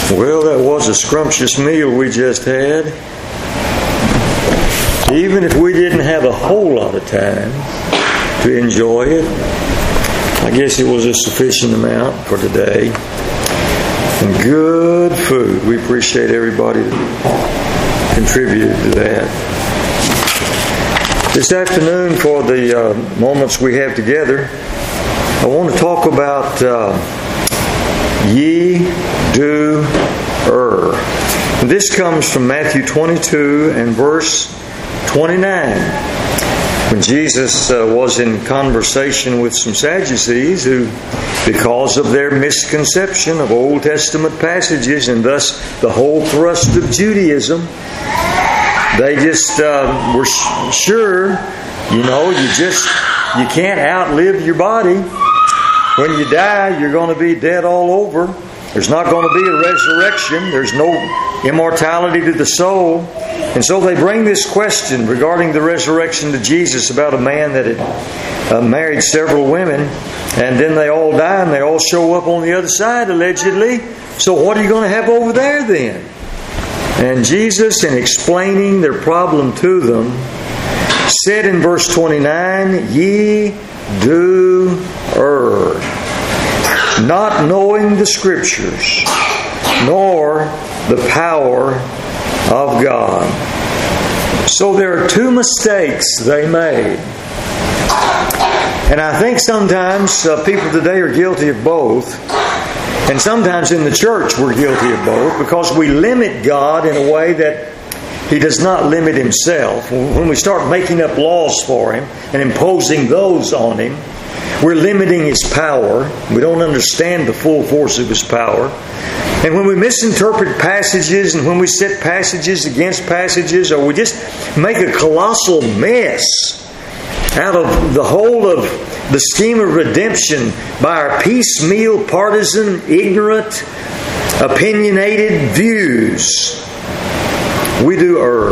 Well, that was a scrumptious meal we just had. Even if we didn't have a whole lot of time to enjoy it, I guess it was a sufficient amount for today. And good food. We appreciate everybody that contributed to that. This afternoon, for the moments we have together, I want to talk about ye do err. This comes from Matthew 22 and verse 29. When Jesus was in conversation with some Sadducees who, because of their misconception of Old Testament passages and thus the whole thrust of Judaism, they just were sure, you can't outlive your body. When you die, you're going to be dead all over. There's not going to be a resurrection. There's no immortality to the soul. And so they bring this question regarding the resurrection to Jesus about a man that had married several women, and then they all die and they all show up on the other side, allegedly. So what are you going to have over there then? And Jesus, in explaining their problem to them, said in verse 29, ye do err, not knowing the Scriptures, nor the power of God. So there are two mistakes they made. And I think sometimes people today are guilty of both. And sometimes in the church we're guilty of both, because we limit God in a way that He does not limit Himself. When we start making up laws for Him and imposing those on Him, we're limiting His power. We don't understand the full force of His power. And when we misinterpret passages, and when we set passages against passages, or we just make a colossal mess out of the whole of the scheme of redemption by our piecemeal, partisan, ignorant, opinionated views, we do err.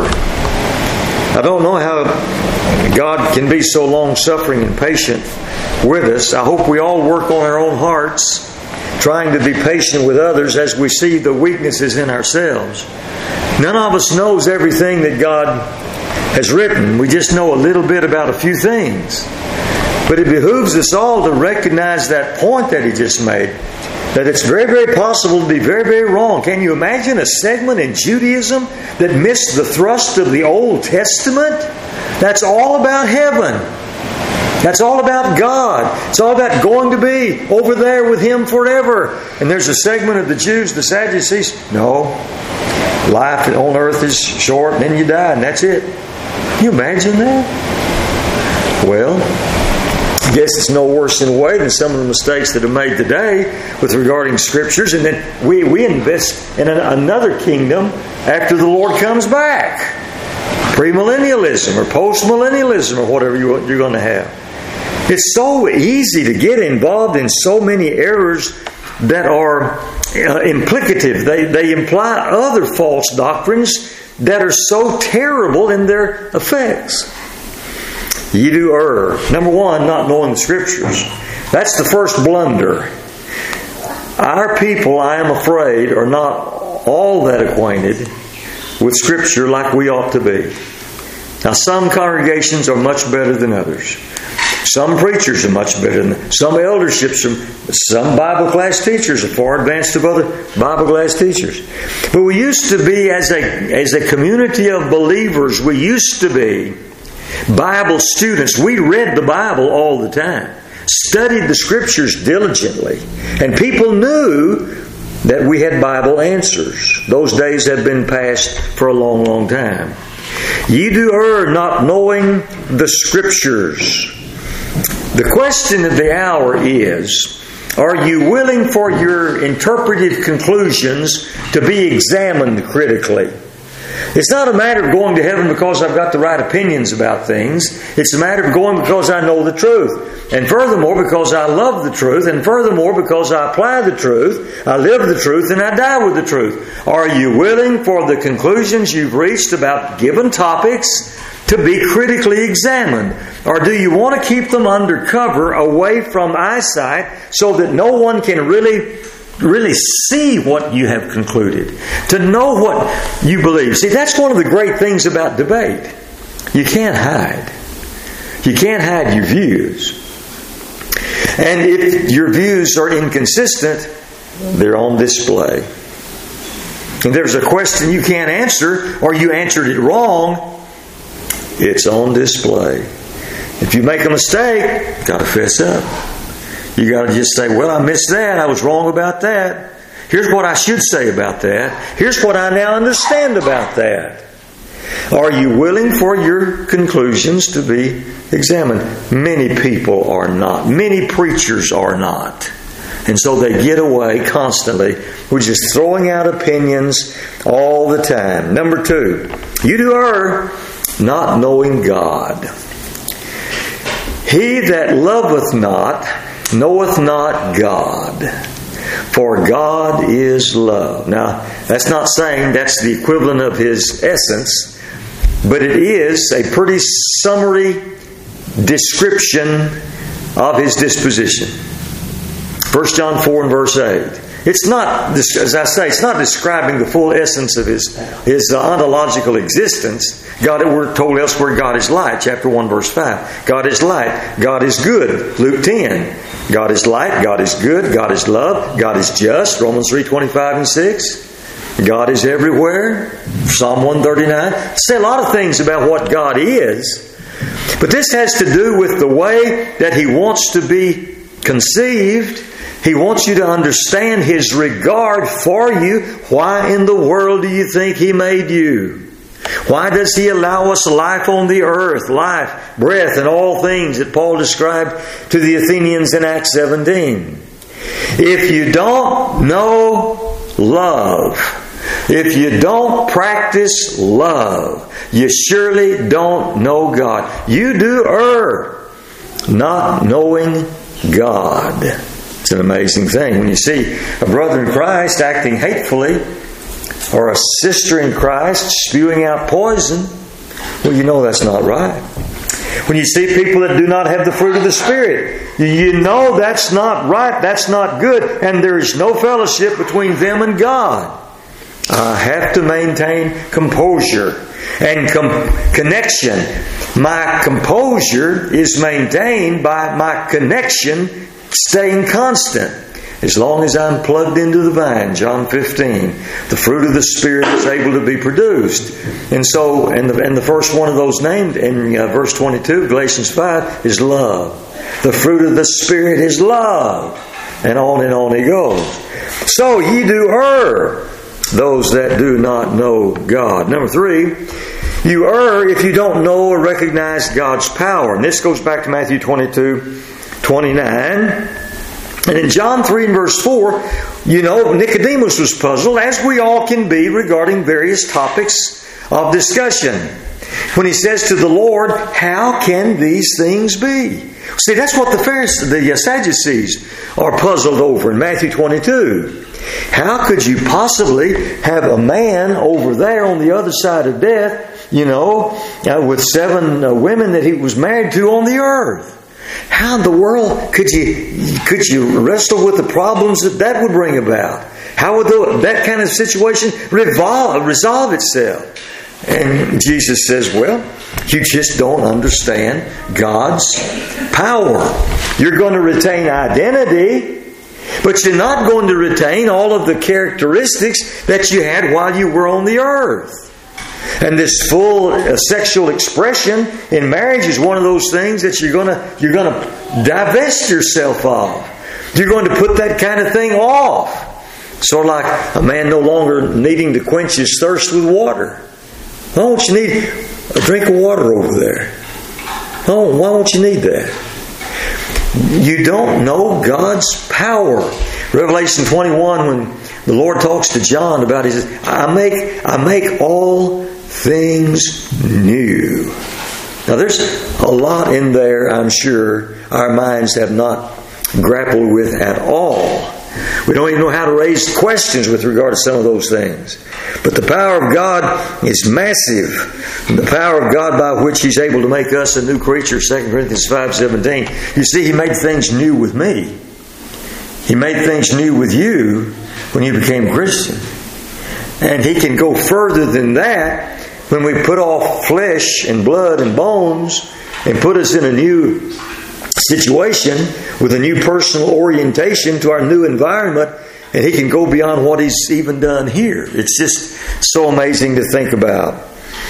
I don't know how God can be so long-suffering and patient with us. I hope we all work on our own hearts, trying to be patient with others as we see the weaknesses in ourselves. None of us knows everything that God has written. We just know a little bit about a few things. But it behooves us all to recognize that point that He just made, that it's very, very possible to be very, very wrong. Can you imagine a segment in Judaism that missed the thrust of the Old Testament? That's all about heaven. That's all about God. It's all about going to be over there with Him forever. And there's a segment of the Jews, the Sadducees, no, life on earth is short and then you die and that's it. Can you imagine that? Well, I guess it's no worse in a way than some of the mistakes that are made today with regarding Scriptures. And then we invest in another kingdom after the Lord comes back. Premillennialism or postmillennialism or whatever you're going to have. It's so easy to get involved in so many errors that are implicative. They imply other false doctrines that are so terrible in their effects. Ye do err. Number one, not knowing the Scriptures. That's the first blunder. Our people, I am afraid, are not all that acquainted with Scripture like we ought to be. Now, some congregations are much better than others. Some preachers are much better than some elderships. Some Bible class teachers are far advanced of other Bible class teachers. But we used to be, as a community of believers, we used to be Bible students. We read the Bible all the time, studied the Scriptures diligently, and people knew that we had Bible answers. Those days have been past for a long, long time. Ye do err, not knowing the Scriptures. The question of the hour is, are you willing for your interpretive conclusions to be examined critically? It's not a matter of going to heaven because I've got the right opinions about things. It's a matter of going because I know the truth. And furthermore, because I love the truth. And furthermore, because I apply the truth. I live the truth and I die with the truth. Are you willing for the conclusions you've reached about given topics to be critically examined? Or do you want to keep them under cover, away from eyesight, so that no one can really really see what you have concluded, to know what you believe. See, that's one of the great things about debate. You can't hide. You can't hide your views. And if your views are inconsistent, they're on display. If there's a question you can't answer, or you answered it wrong, it's on display. If you make a mistake, you've got to fess up. You got to just say, well, I missed that. I was wrong about that. Here's what I should say about that. Here's what I now understand about that. Are you willing for your conclusions to be examined? Many people are not. Many preachers are not. And so they get away constantly with just throwing out opinions all the time. Number 2, you do err not knowing God. He that loveth not knoweth not God, for God is love. Now, that's not saying that's the equivalent of His essence, but it is a pretty summary description of His disposition. 1 John 4 and verse 8. It's not, as I say, it's not describing the full essence of His ontological existence. We're told elsewhere, God is light, chapter 1, verse 5. God is light. God is good, Luke 10. God is light. God is good. God is love. God is just, Romans 3, 25 and 6. God is everywhere, Psalm 139. Say a lot of things about what God is, but this has to do with the way that He wants to be conceived. He wants you to understand His regard for you. Why in the world do you think He made you? Why does He allow us life on the earth? Life, breath, and all things that Paul described to the Athenians in Acts 17. If you don't know love, if you don't practice love, you surely don't know God. You do err, not knowing God. It's an amazing thing when you see a brother in Christ acting hatefully, or a sister in Christ spewing out poison. Well, you know that's not right. When you see people that do not have the fruit of the Spirit, you know that's not right, that's not good, and there is no fellowship between them and God. I have to maintain composure and connection. My composure is maintained by my connection staying constant. As long as I'm plugged into the vine, John 15, the fruit of the Spirit is able to be produced. And so, and the first one of those named in verse 22, Galatians 5, is love. The fruit of the Spirit is love. And on he goes. So ye do err, those that do not know God. Number 3, you err if you don't know or recognize God's power. And this goes back to Matthew 22, 29. And in John 3 and verse 4, you know, Nicodemus was puzzled, as we all can be, regarding various topics of discussion. When he says to the Lord, how can these things be? See, that's what the Sadducees are puzzled over in Matthew 22. How could you possibly have a man over there on the other side of death, with 7 women that he was married to on the earth? How in the world could you wrestle with the problems that would bring about? How would that kind of situation resolve itself? And Jesus says, well, you just don't understand God's power. You're going to retain identity, but you're not going to retain all of the characteristics that you had while you were on the earth. And this full sexual expression in marriage is one of those things that you're going to divest yourself of. You're going to put that kind of thing off. Sort of like a man no longer needing to quench his thirst with water. Why don't you need a drink of water over there? Oh, why don't you need that? You don't know God's power. Revelation 21, when the Lord talks to John about it, he says, I make all things new. Now there's a lot in there, I'm sure, our minds have not grappled with at all. We don't even know how to raise questions with regard to some of those things. But the power of God is massive. And the power of God by which He's able to make us a new creature, 2 Corinthians 5:17. You see, He made things new with me. He made things new with you when you became Christian. And He can go further than that when we put off flesh and blood and bones and put us in a new situation with a new personal orientation to our new environment. And He can go beyond what He's even done here. It's just so amazing to think about.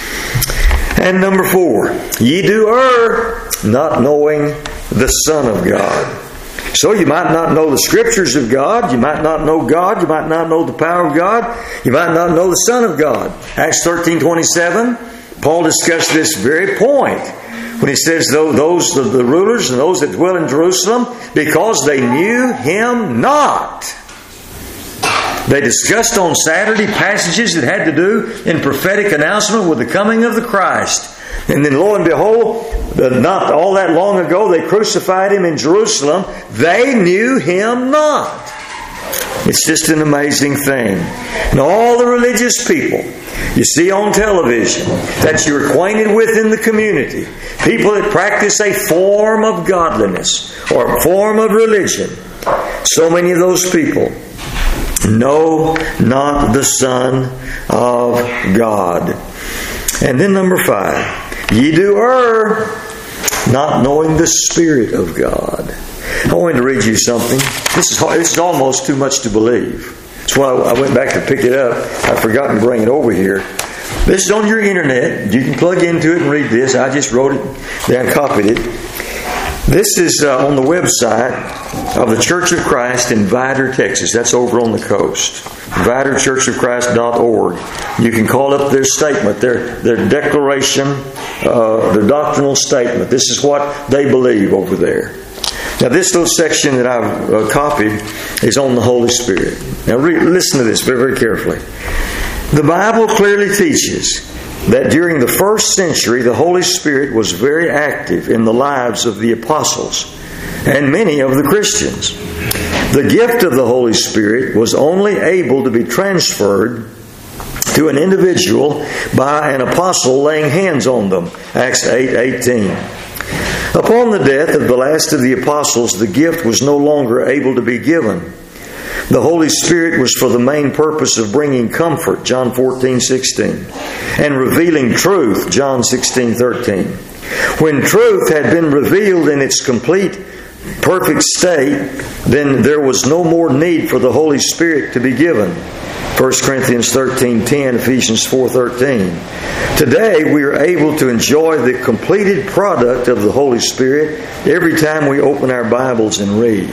And number 4, ye do err, not knowing the Son of God. So you might not know the Scriptures of God. You might not know God. You might not know the power of God. You might not know the Son of God. Acts 13:27, Paul discussed this very point when he says, those the rulers and those that dwell in Jerusalem, because they knew Him not. They discussed on Saturday passages that had to do in prophetic announcement with the coming of the Christ. And then lo and behold, not all that long ago, they crucified Him in Jerusalem. They knew Him not. It's just an amazing thing. And all the religious people you see on television that you're acquainted with in the community, people that practice a form of godliness or a form of religion, so many of those people know not the Son of God. And then number 5, ye do err, not knowing the Spirit of God. I wanted to read you something. This is almost too much to believe. That's why I went back to pick it up. I forgot to bring it over here. This is on your internet. You can plug into it and read this. I just wrote it down, copied it. This is on the website of the Church of Christ in Vidor, Texas. That's over on the coast. VidorChurchOfChrist.org. You can call up their statement, their declaration, their doctrinal statement. This is what they believe over there. Now, this little section that I've copied is on the Holy Spirit. Now, listen to this very, very carefully. The Bible clearly teaches that during the first century, the Holy Spirit was very active in the lives of the apostles and many of the Christians. The gift of the Holy Spirit was only able to be transferred to an individual by an apostle laying hands on them. Acts 8:18. Upon the death of the last of the apostles, the gift was no longer able to be given. The Holy Spirit was for the main purpose of bringing comfort, John 14:16, and revealing truth, John 16:13. When truth had been revealed in its complete, perfect state, then there was no more need for the Holy Spirit to be given. 1 Corinthians 13:10, Ephesians 4:13. Today we are able to enjoy the completed product of the Holy Spirit every time we open our Bibles and read.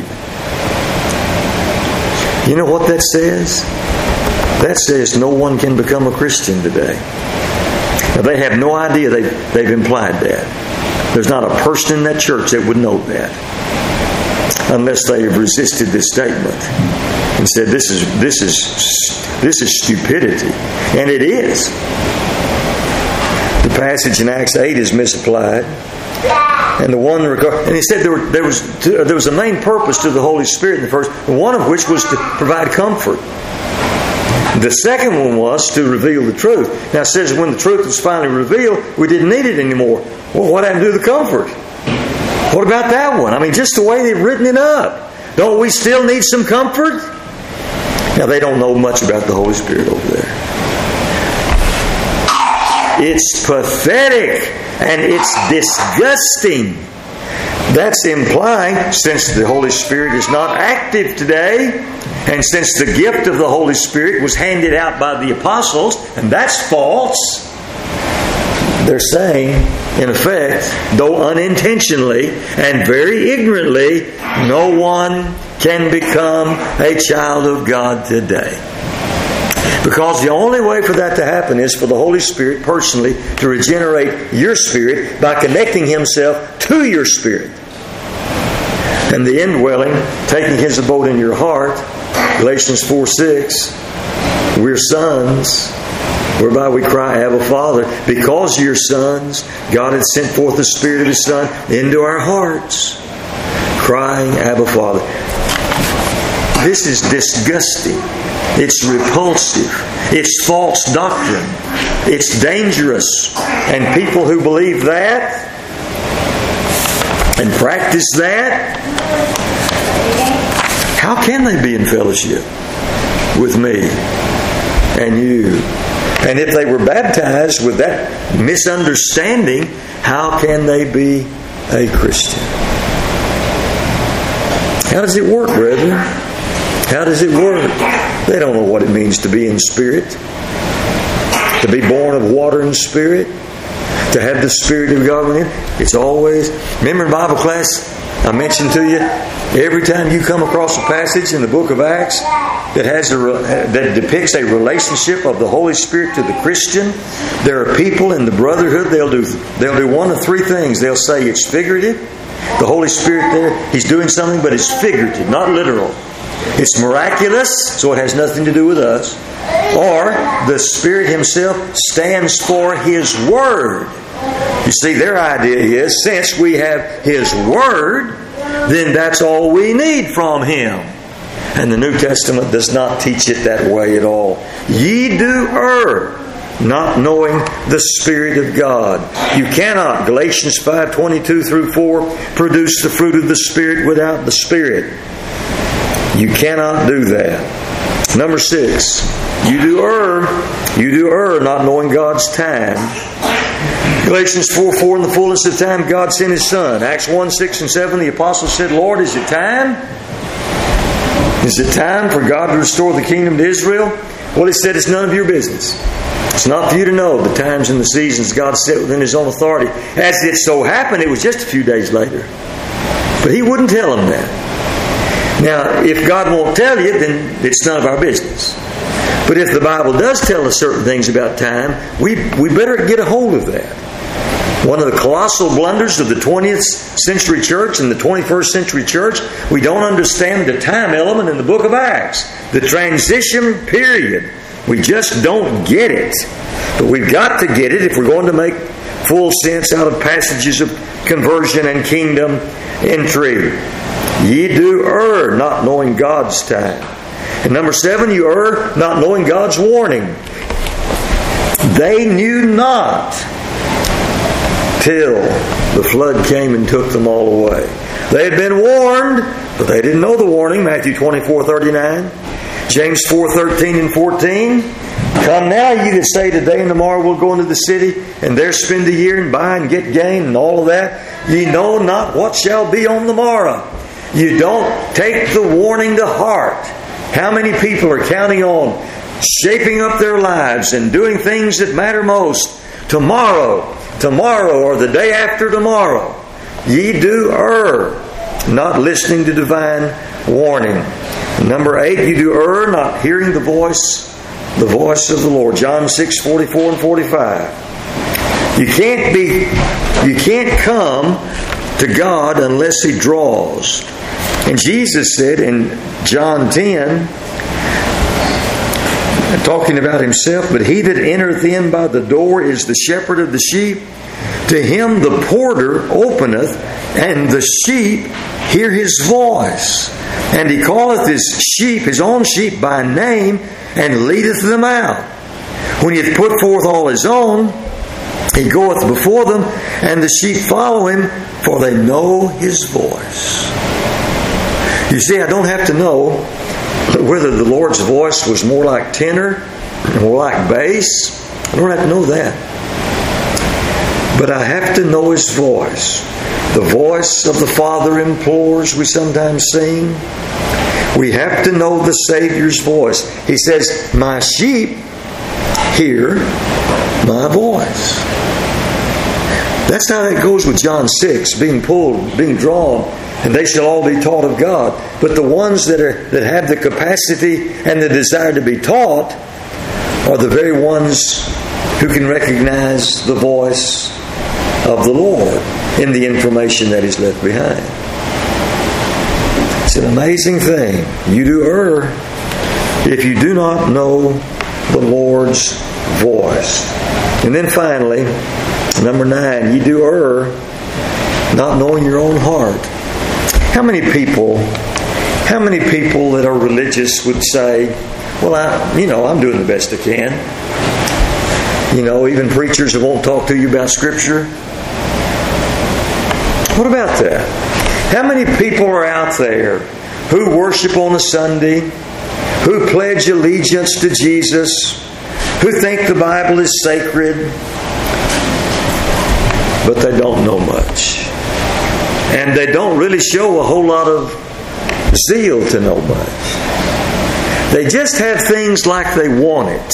You know what that says? That says no one can become a Christian today. Now, they have no idea they've implied that. There's not a person in that church that would know that, unless they have resisted this statement and said this is stupidity, and it is. The passage in Acts 8 is misapplied. And the one and he said there was a main purpose to the Holy Spirit in the first, one of which was to provide comfort. The second one was to reveal the truth. Now it says when the truth was finally revealed, we didn't need it anymore. Well, what happened to the comfort? What about that one? I mean, just the way they've written it up. Don't we still need some comfort? Now they don't know much about the Holy Spirit over there. It's pathetic and it's disgusting. That's implying, since the Holy Spirit is not active today, and since the gift of the Holy Spirit was handed out by the apostles, and that's false, they're saying, in effect, though unintentionally and very ignorantly, no one can become a child of God today. Because the only way for that to happen is for the Holy Spirit personally to regenerate your spirit by connecting Himself to your spirit. And the indwelling, taking His abode in your heart, Galatians 4:6, we're sons, whereby we cry, Abba, Father. Because you're sons, God had sent forth the Spirit of His Son into our hearts, crying, Abba, Father. This is disgusting. It's repulsive. It's false doctrine. It's dangerous. And people who believe that and practice that how can they be in fellowship with me and you? And if they were baptized with that misunderstanding, how can they be a Christian? How does it work, brethren? How does it work? They don't know what it means to be in spirit, to be born of water and spirit, to have the Spirit of God within. It's always... Remember in Bible class, I mentioned to you, every time you come across a passage in the book of Acts that depicts a relationship of the Holy Spirit to the Christian, there are people in the brotherhood, they'll do one of three things. They'll say it's figurative. The Holy Spirit there, He's doing something, but it's figurative, not literal. It's miraculous, so it has nothing to do with us. Or the Spirit Himself stands for His Word. You see, their idea is, since we have His Word, then that's all we need from Him. And the New Testament does not teach it that way at all. Ye do err, not knowing the Spirit of God. You cannot, Galatians 5:22 through 4, produce the fruit of the Spirit without the Spirit. You cannot do that. Number 6, you do err, not knowing God's time. Galatians 4:4, in the fullness of time God sent His Son. Acts 1:6 and 7, the apostles said, Lord, is it time? Is it time for God to restore the kingdom to Israel? Well, He said, it's none of your business. It's not for you to know the times and the seasons God set within His own authority. As it so happened, it was just a few days later. But He wouldn't tell them that. Now, if God won't tell you, then it's none of our business. But if the Bible does tell us certain things about time, we better get a hold of that. One of the colossal blunders of the 20th century church and the 21st century church, we don't understand the time element in the book of Acts. The transition period. We just don't get it. But we've got to get it if we're going to make full sense out of passages of conversion and kingdom entry. Ye do err, not knowing God's time. And number 7, you err, not knowing God's warning. They knew not till the flood came and took them all away. They had been warned, but they didn't know the warning. Matthew 24:39. James 4:13 and 14. Come now, ye that say today and tomorrow we'll go into the city, and there spend a year and buy and get gain and all of that. Ye know not what shall be on the morrow. You don't take the warning to heart. How many people are counting on shaping up their lives and doing things that matter most? Tomorrow, or the day after tomorrow. Ye do err, not listening to divine warning. Number 8, you do err, not hearing the voice of the Lord. John 6:44 and 45. You can't come to God unless He draws. And Jesus said in John 10, talking about Himself, but he that entereth in by the door is the shepherd of the sheep. To him the porter openeth, and the sheep hear his voice. And he calleth his own sheep by name, and leadeth them out. When he hath put forth all his own, he goeth before them, and the sheep follow him, for they know his voice. You see, I don't have to know whether the Lord's voice was more like tenor, more like bass. I don't have to know that. But I have to know His voice. The voice of the Father implores, we sometimes sing. We have to know the Savior's voice. He says, my sheep hear my voice. That's how that goes with John 6, being pulled, being drawn, and they shall all be taught of God. But the ones that have the capacity and the desire to be taught are the very ones who can recognize the voice of the Lord in the information that is left behind. It's an amazing thing. You do err if you do not know the Lord's voice. And then finally, number 9, you do err not knowing your own heart. How many people that are religious would say, well, I'm doing the best I can. Even preachers that won't talk to you about Scripture. What about that? How many people are out there who worship on a Sunday, who pledge allegiance to Jesus, who think the Bible is sacred, but they don't know much. And they don't really show a whole lot of zeal to know much. They just have things like they want it.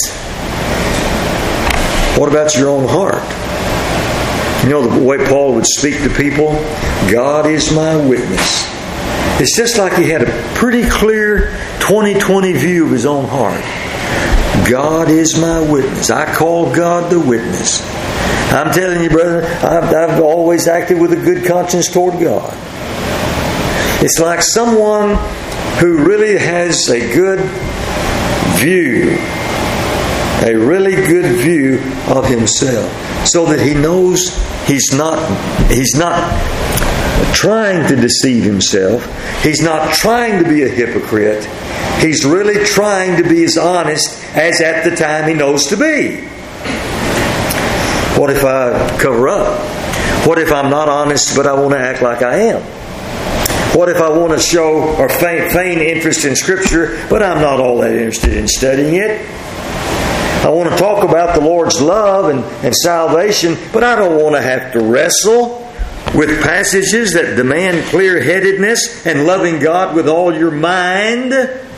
What about your own heart? You know the way Paul would speak to people? God is my witness. It's just like he had a pretty clear 20/20 view of his own heart. God is my witness. I call God the witness. I'm telling you, brother, I've always acted with a good conscience toward God. It's like someone who really has a good view, a really good view of himself, so that he knows he's not trying to deceive himself. He's not trying to be a hypocrite. He's really trying to be as honest as at the time he knows to be. What if I cover up? What if I'm not honest but I want to act like I am? What if I want to show or feign interest in Scripture but I'm not all that interested in studying it? I want to talk about the Lord's love and salvation, but I don't want to have to wrestle with passages that demand clear-headedness and loving God with all your mind.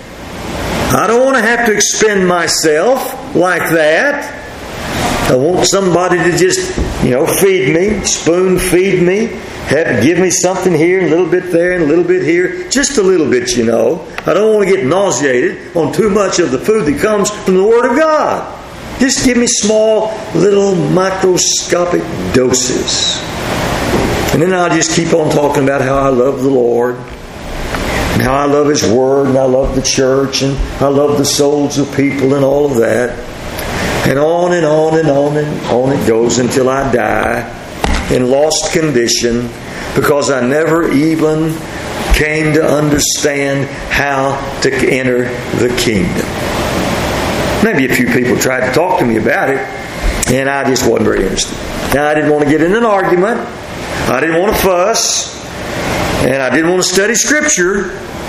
I don't want to have to expend myself like that. I want somebody to just, feed me, spoon feed me, give me something here, and a little bit there, and a little bit here. Just a little bit, I don't want to get nauseated on too much of the food that comes from the Word of God. Just give me small, little, microscopic doses. And then I'll just keep on talking about how I love the Lord, and how I love His Word, and I love the church, and I love the souls of people, and all of that. And on and on and on and on it goes until I die in lost condition, because I never even came to understand how to enter the kingdom. Maybe a few people tried to talk to me about it, and I just wasn't very interested. Now, I didn't want to get in an argument. I didn't want to fuss. And I didn't want to study Scripture.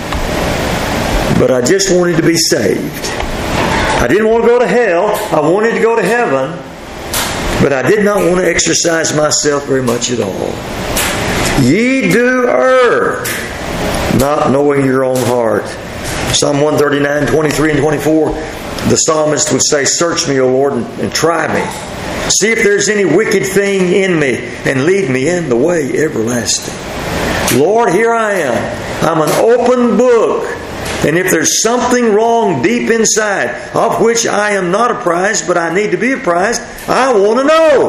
But I just wanted to be saved. I didn't want to go to hell. I wanted to go to heaven. But I did not want to exercise myself very much at all. Ye do err, not knowing your own heart. Psalm 139, 23 and 24, the psalmist would say, "Search me, O Lord, and try me. See if there's any wicked thing in me, and lead me in the way everlasting." Lord, here I am. I'm an open book. And if there's something wrong deep inside, of which I am not apprised, but I need to be apprised, I want to know.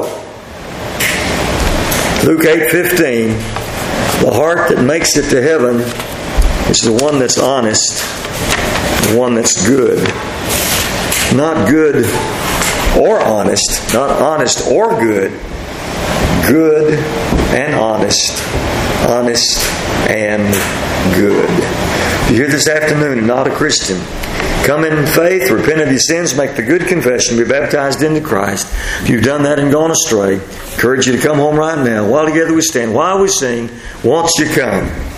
Luke 8:15, the heart that makes it to heaven is the one that's honest, the one that's good. Not good or honest, not honest or good. Good and honest, honest and good. If you're here this afternoon and not a Christian, come in faith, repent of your sins, make the good confession, be baptized into Christ. If you've done that and gone astray, I encourage you to come home right now. While together we stand, while we sing, won't you come?